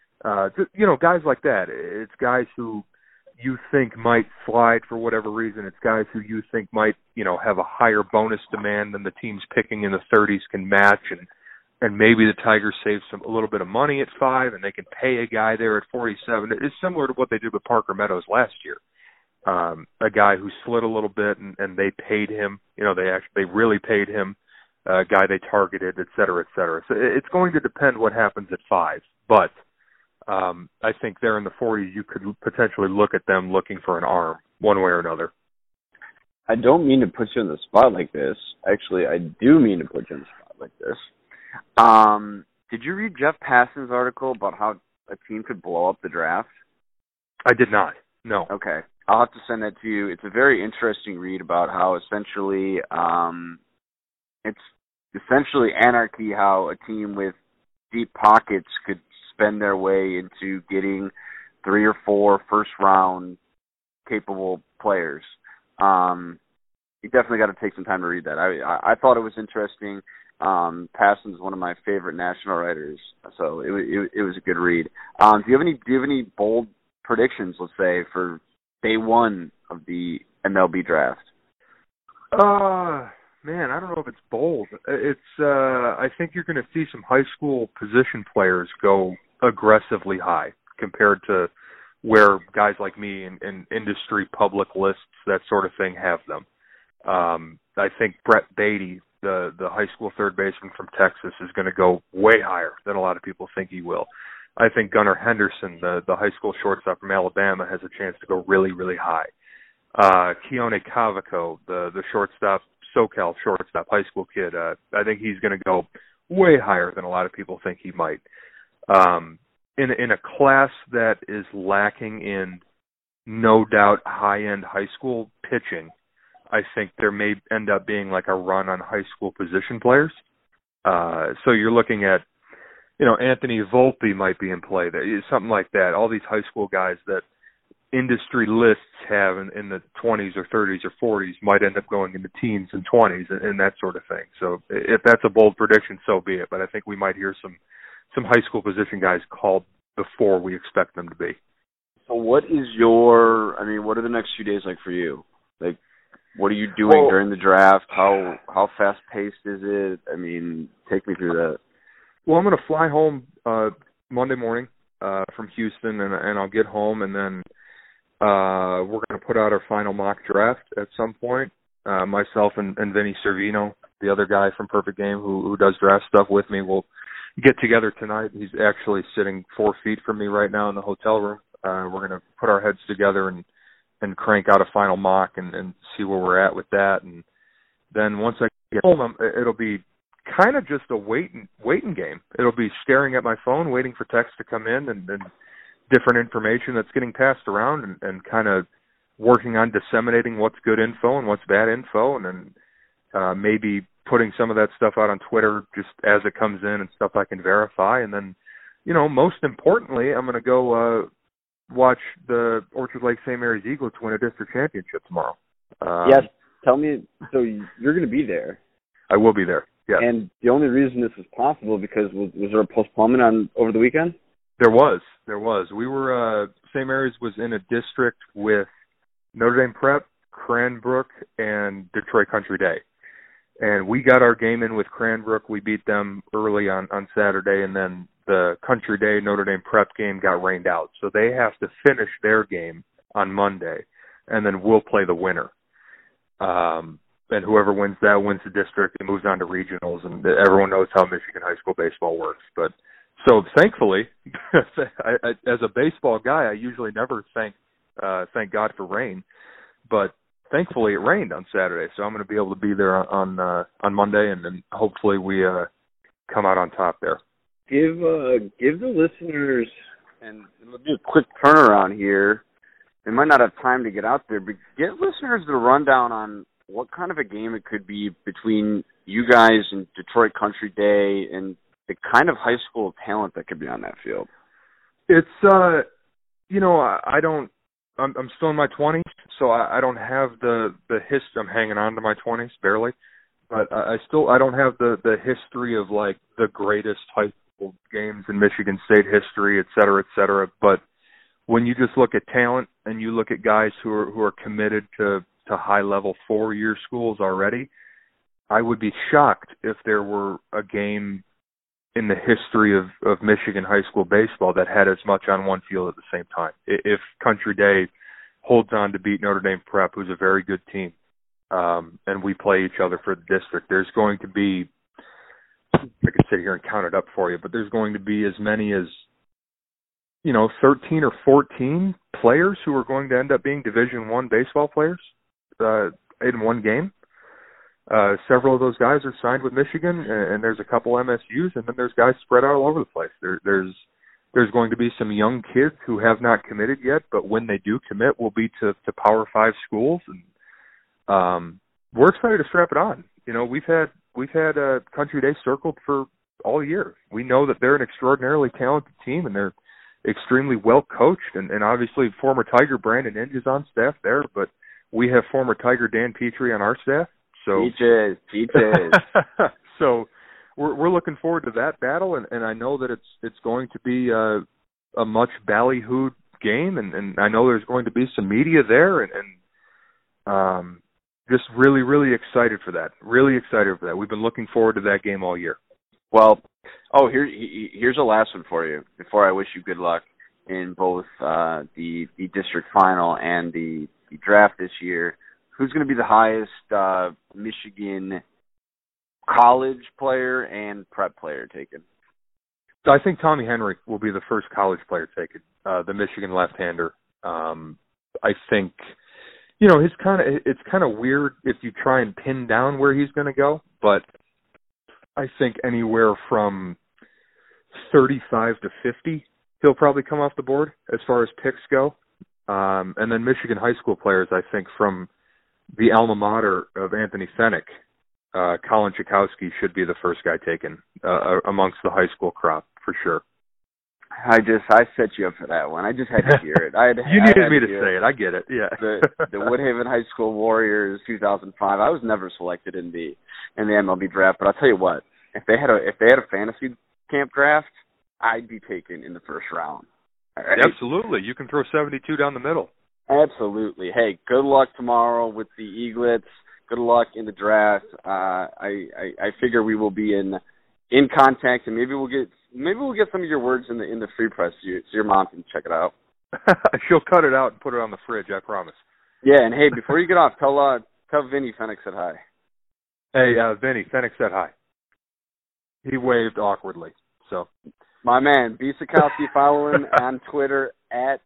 Guys like that. It's guys who you think might slide for whatever reason. It's guys who you think might, have a higher bonus demand than the teams picking in the 30s can match, and maybe the Tigers save a little bit of money at 5, and they can pay a guy there at 47. It's similar to what they did with Parker Meadows last year. A guy who slid a little bit, and they paid him. They really paid him, guy they targeted, et cetera, et cetera. So it's going to depend what happens at 5. But I think there in the 40s, you could potentially look at them looking for an arm one way or another. I don't mean to put you on the spot like this. Actually, I do mean to put you on the spot like this. Did you read Jeff Passan's article about how a team could blow up the draft? I did not. No. Okay. I'll have to send that to you. It's a very interesting read about how essentially it's essentially anarchy, how a team with deep pockets could spend their way into getting 3 or 4 first-round capable players. You definitely got to take some time to read that. I thought it was interesting. Passan's one of my favorite national writers, so it was a good read. Do you have any bold predictions, let's say, for day 1 of the MLB draft? Man, I don't know if it's bold. It's I think you're going to see some high school position players go aggressively high compared to where guys like me and industry public lists, that sort of thing, have them. I think Brett Beatty, the high school third baseman from Texas, is going to go way higher than a lot of people think he will. I think Gunnar Henderson, the high school shortstop from Alabama, has a chance to go really, really high. Keone Cavaco, the shortstop, SoCal shortstop, high school kid, I think he's going to go way higher than a lot of people think he might. In a class that is lacking in, no doubt, high-end high school pitching, I think there may end up being like a run on high school position players. So you're looking at, Anthony Volpe might be in play, something like that. All these high school guys that industry lists have in the 20s or 30s or 40s might end up going into teens and 20s and that sort of thing. So if that's a bold prediction, so be it. But I think we might hear some high school position guys called before we expect them to be. So what are the next few days like for you? Like, what are you doing during the draft? How fast-paced is it? I mean, take me through that. Well, I'm going to fly home Monday morning from Houston, and I'll get home, and then we're going to put out our final mock draft at some point. Myself and Vinny Servino, the other guy from Perfect Game who does draft stuff with me, will get together tonight. He's actually sitting 4 feet from me right now in the hotel room. We're going to put our heads together and crank out a final mock and see where we're at with that. And then once I get home, it'll be kind of just a waiting game. It'll be staring at my phone, waiting for text to come in and different information that's getting passed around and kind of working on disseminating what's good info and what's bad info, and then maybe putting some of that stuff out on Twitter just as it comes in and stuff I can verify. And then, most importantly, I'm going to go watch the Orchard Lake St. Mary's Eagles win a district championship tomorrow. Yes. Tell me, so you're going to be there? I will be there, yes. And the only reason this is possible because was there a postponement over the weekend? There was. We were, St. Mary's was in a district with Notre Dame Prep, Cranbrook, and Detroit Country Day. And we got our game in with Cranbrook. We beat them early on Saturday, and then the Country Day Notre Dame Prep game got rained out. So they have to finish their game on Monday, and then we'll play the winner. And whoever wins that wins the district and moves on to regionals, and everyone knows how Michigan high school baseball works. But so thankfully, as a baseball guy, I usually never thank God for rain, but thankfully it rained on Saturday, so I'm going to be able to be there on Monday, and then hopefully we come out on top there. Give the listeners, and it'll be a quick turnaround here. They might not have time to get out there, but get listeners the rundown on what kind of a game it could be between you guys and Detroit Country Day, and the kind of high school talent that could be on that field. It's I'm still in my 20s, so I don't have the history. I'm hanging on to my 20s barely, but I don't have the history of like the greatest high school games in Michigan State history, et cetera, et cetera. But when you just look at talent and you look at guys who are committed to high level 4-year schools already, I would be shocked if there were a game in the history of Michigan high school baseball that had as much on one field at the same time. If Country Day holds on to beat Notre Dame Prep, who's a very good team, and we play each other for the district, there's going to be I could sit here and count it up for you, but there's going to be as many as 13 or 14 players who are going to end up being Division I baseball players in one game. Several of those guys are signed with Michigan, and there's a couple MSUs, and then there's guys spread out all over the place. There's going to be some young kids who have not committed yet, but when they do commit, will be to Power 5 schools, and we're excited to strap it on. We've had Country Day circled for all year. We know that they're an extraordinarily talented team, and they're extremely well coached, and obviously former Tiger Brandon Inge is on staff there, but we have former Tiger Dan Petrie on our staff. So Peaches. So we're looking forward to that battle, and I know that it's going to be a much ballyhooed game, and I know there's going to be some media there, and just really, really excited for that. Really excited for that. We've been looking forward to that game all year. Well, here's a last one for you before I wish you good luck in both the district final and the draft this year. Who's going to be the highest Michigan college player and prep player taken? I think Tommy Henry will be the first college player taken, the Michigan left-hander. I think, it's kind of weird if you try and pin down where he's going to go, but I think anywhere from 35 to 50, he'll probably come off the board as far as picks go. And then Michigan high school players, I think from the alma mater of Anthony Fennick, Colin Chakowski should be the first guy taken amongst the high school crop for sure. I set you up for that one. I just had to hear it. You needed me to say it. I get it. Yeah. The Woodhaven High School Warriors 2005. I was never selected in the MLB draft, but I'll tell you what. If they had a fantasy camp draft, I'd be taken in the first round. Right? Absolutely. You can throw 72 down the middle. Absolutely. Hey, good luck tomorrow with the Eaglets. Good luck in the draft. I figure we will be in contact, and maybe we'll get some of your words in the free press so your mom can check it out. She'll cut it out and put it on the fridge, I promise. Yeah, and hey, before you get off, tell Vinny Fennick said hi. Hey, Vinny Fennick said hi. He waved awkwardly. So, my man, B. Sikowski, following on Twitter at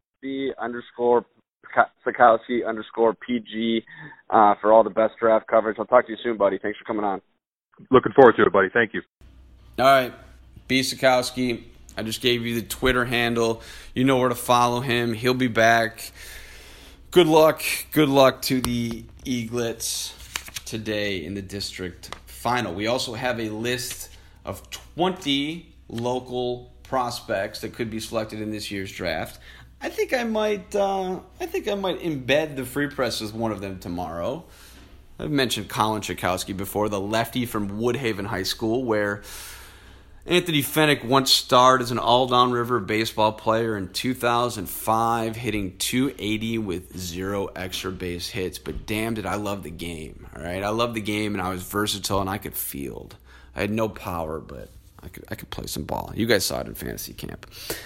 @B_Sikowski_PG for all the best draft coverage. I'll talk to you soon, buddy. Thanks for coming on. Looking forward to it, buddy. Thank you. All right, B. Sikowski. I just gave you the Twitter handle. You know where to follow him. He'll be back. Good luck. Good luck to the Eaglets today in the district final. We also have a list of 20 local prospects that could be selected in this year's draft. I think I might embed the free press with one of them tomorrow. I've mentioned Colin Chakowski before, the lefty from Woodhaven High School, where Anthony Fennick once starred as an all-down river baseball player in 2005, hitting .280 with 0 extra base hits. But damn, did I love the game, all right? I loved the game, and I was versatile, and I could field. I had no power, but I could play some ball. You guys saw it in fantasy camp.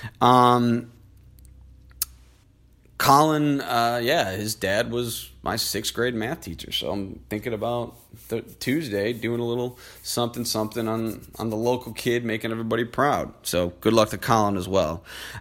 Colin, his dad was my 6th grade math teacher, so I'm thinking about Tuesday doing a little something on the local kid, making everybody proud. So good luck to Colin as well.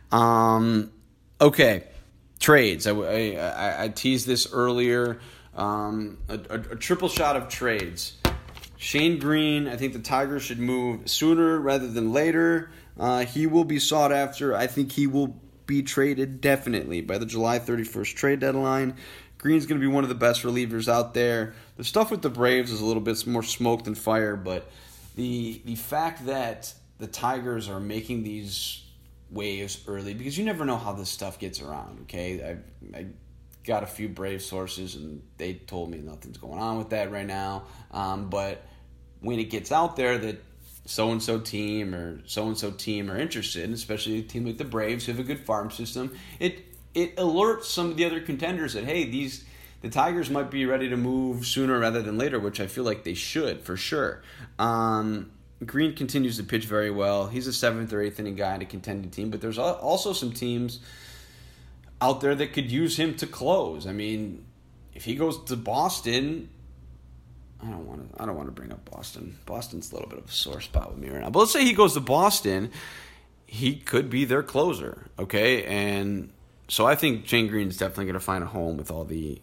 Okay, trades. I teased this earlier. A triple shot of trades. Shane Green, I think the Tigers should move sooner rather than later. He will be sought after. I think he will be traded definitely by the July 31st trade deadline. Green's going to be one of the best relievers out there. The stuff with the Braves is a little bit more smoke than fire, but the fact that the Tigers are making these waves early, because you never know how this stuff gets around, okay? I got a few Brave sources, and they told me nothing's going on with that right now. But when it gets out there that so-and-so team or so-and-so team are interested, especially a team like the Braves who have a good farm system, it alerts some of the other contenders that, hey, the Tigers might be ready to move sooner rather than later, which I feel like they should, for sure. Green continues to pitch very well. He's a 7th or 8th inning guy in a contending team, but there's also some teams out there that could use him to close. I mean, if he goes to Boston, I don't want to bring up Boston. Boston's a little bit of a sore spot with me right now. But let's say he goes to Boston, he could be their closer, okay? And so I think Shane Green's definitely going to find a home with all the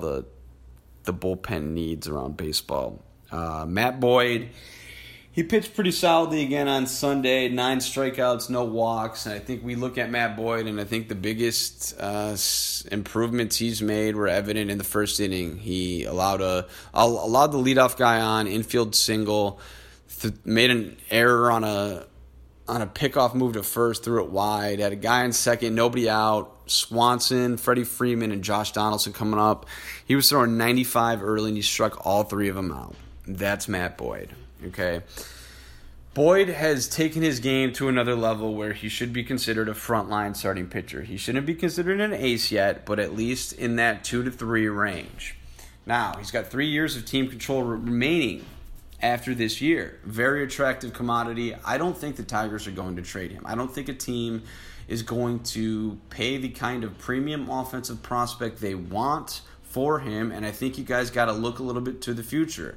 bullpen needs around baseball. Matt Boyd, he pitched pretty solidly again on Sunday. 9 strikeouts, no walks. And I think we look at Matt Boyd, and I think the biggest improvements he's made were evident in the first inning. He allowed the leadoff guy on, infield single, made an error on a pickoff move to first, threw it wide, had a guy in second, nobody out. Swanson, Freddie Freeman, and Josh Donaldson coming up. He was throwing 95 early, and he struck all 3 of them out. That's Matt Boyd. Okay. Boyd has taken his game to another level where he should be considered a frontline starting pitcher. He shouldn't be considered an ace yet, but at least in that 2 to 3 range. Now, he's got 3 years of team control remaining after this year. Very attractive commodity. I don't think the Tigers are going to trade him. I don't think a team is going to pay the kind of premium offensive prospect they want for him, and I think you guys got to look a little bit to the future.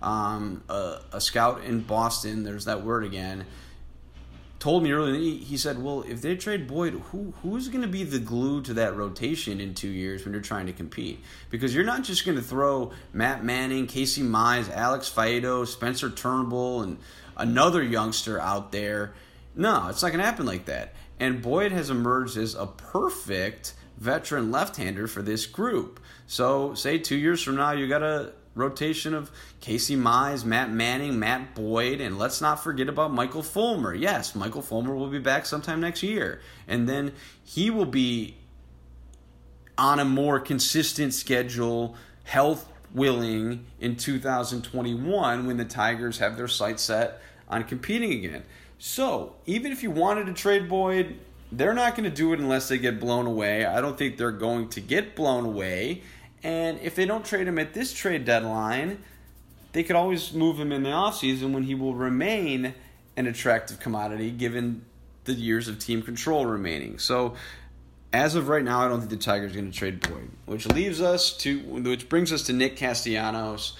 A scout in Boston, there's that word again, told me earlier, he said, well, if they trade Boyd, who's going to be the glue to that rotation in 2 years when you're trying to compete? Because you're not just going to throw Matt Manning, Casey Mize, Alex Faedo, Spencer Turnbull, and another youngster out there. No, it's not going to happen like that. And Boyd has emerged as a perfect veteran left-hander for this group. So, say 2 years from now, you got a rotation of Casey Mize, Matt Manning, Matt Boyd, and let's not forget about Michael Fulmer. Yes, Michael Fulmer will be back sometime next year. And then he will be on a more consistent schedule, health willing, in 2021 when the Tigers have their sights set on competing again. So, even if you wanted to trade Boyd, they're not going to do it unless they get blown away. I don't think they're going to get blown away. And if they don't trade him at this trade deadline, they could always move him in the offseason when he will remain an attractive commodity given the years of team control remaining. So, as of right now, I don't think the Tigers are going to trade Boyd, which brings us to Nick Castellanos.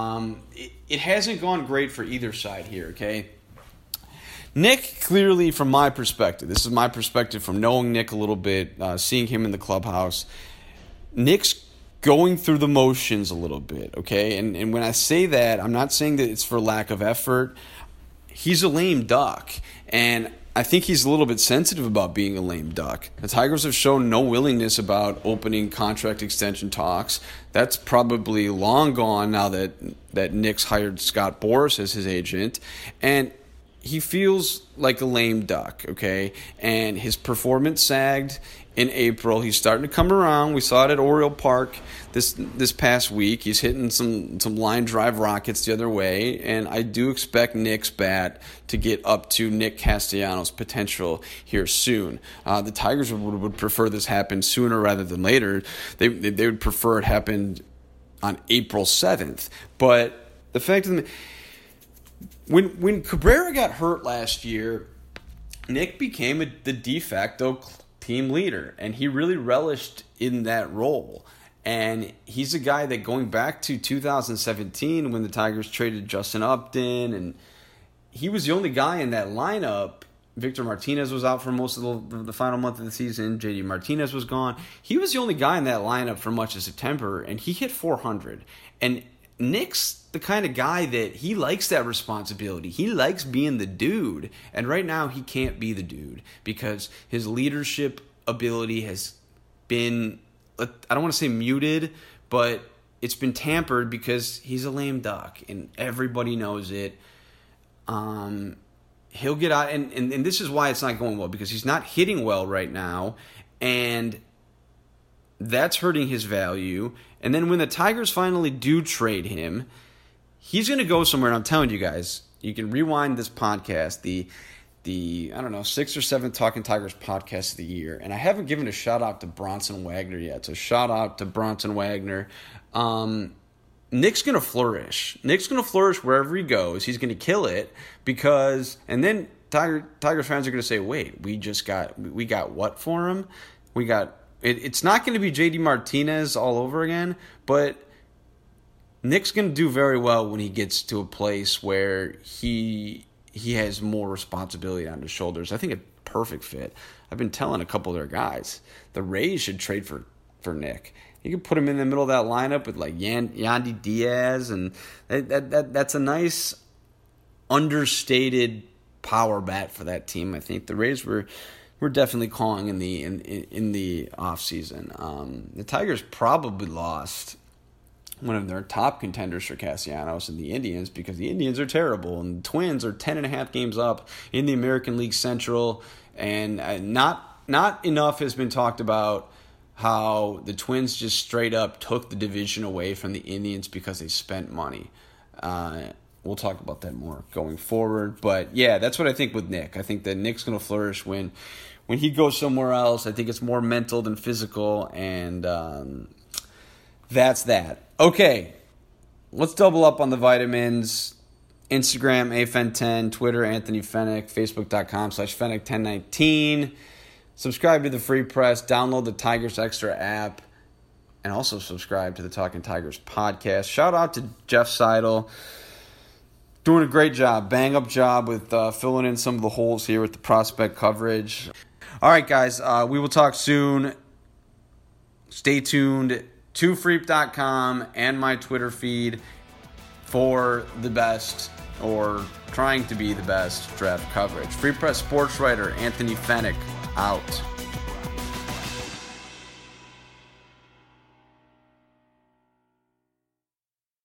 It hasn't gone great for either side here, okay? Nick, clearly, from my perspective, this is my perspective from knowing Nick a little bit, seeing him in the clubhouse, Nick's going through the motions a little bit, okay? And when I say that, I'm not saying that it's for lack of effort. He's a lame duck, and I think he's a little bit sensitive about being a lame duck. The Tigers have shown no willingness about opening contract extension talks. That's probably long gone now that Nick's hired Scott Boras as his agent, and he feels like a lame duck, okay? And his performance sagged in April. He's starting to come around. We saw it at Oriole Park this past week. He's hitting some line drive rockets the other way, and I do expect Nick's bat to get up to Nick Castellanos' potential here soon. The Tigers would prefer this happen sooner rather than later. They would prefer it happened on April 7th. But the fact of the when Cabrera got hurt last year, Nick became the de facto team leader, and he really relished in that role. And he's a guy that, going back to 2017 when the Tigers traded Justin Upton, and he was the only guy in that lineup. Victor Martinez was out for most of the final month of the season. JD Martinez was gone. He was the only guy in that lineup for much of September, and he hit 400. And Nick's the kind of guy that he likes that responsibility. He likes being the dude. And right now he can't be the dude because his leadership ability has been, I don't want to say muted, but it's been tampered because he's a lame duck and everybody knows it. He'll get out, and this is why it's not going well, because he's not hitting well right now, and that's hurting his value. And then when the Tigers finally do trade him, he's going to go somewhere, and I'm telling you guys, you can rewind this podcast, the 6th or 7th Talking Tigers podcast of the year, and I haven't given a shout-out to Bronson Wagner yet, so shout-out to Bronson Wagner. Nick's going to flourish. Nick's going to flourish wherever he goes. He's going to kill it because, and then Tigers fans are going to say, wait, we got what for him? It's not going to be JD Martinez all over again, but Nick's going to do very well when he gets to a place where he has more responsibility on his shoulders. I think a perfect fit. I've been telling a couple of their guys, the Rays should trade for Nick. You could put him in the middle of that lineup with like Yandy Diaz, and that's a nice understated power bat for that team. I think the Rays were definitely calling in the offseason. The Tigers probably lost one of their top contenders for Castellanos and the Indians, because the Indians are terrible, and the Twins are 10.5 games up in the American League Central, and not enough has been talked about how the Twins just straight up took the division away from the Indians because they spent money. We'll talk about that more going forward. But, yeah, that's what I think with Nick. I think that Nick's going to flourish when he goes somewhere else. I think it's more mental than physical, and that's that. Okay, let's double up on the vitamins. Instagram, AFEN10, Twitter, Anthony Fennick, Facebook.com/Fennick1019. Subscribe to the Free Press, download the Tigers Extra app, and also subscribe to the Talking Tigers podcast. Shout out to Jeff Seidel. Doing a great job, bang-up job with filling in some of the holes here with the prospect coverage. All right, guys, we will talk soon. Stay tuned to Freep.com and my Twitter feed for the best, or trying to be the best, draft coverage. Free Press sports writer Anthony Fennick out.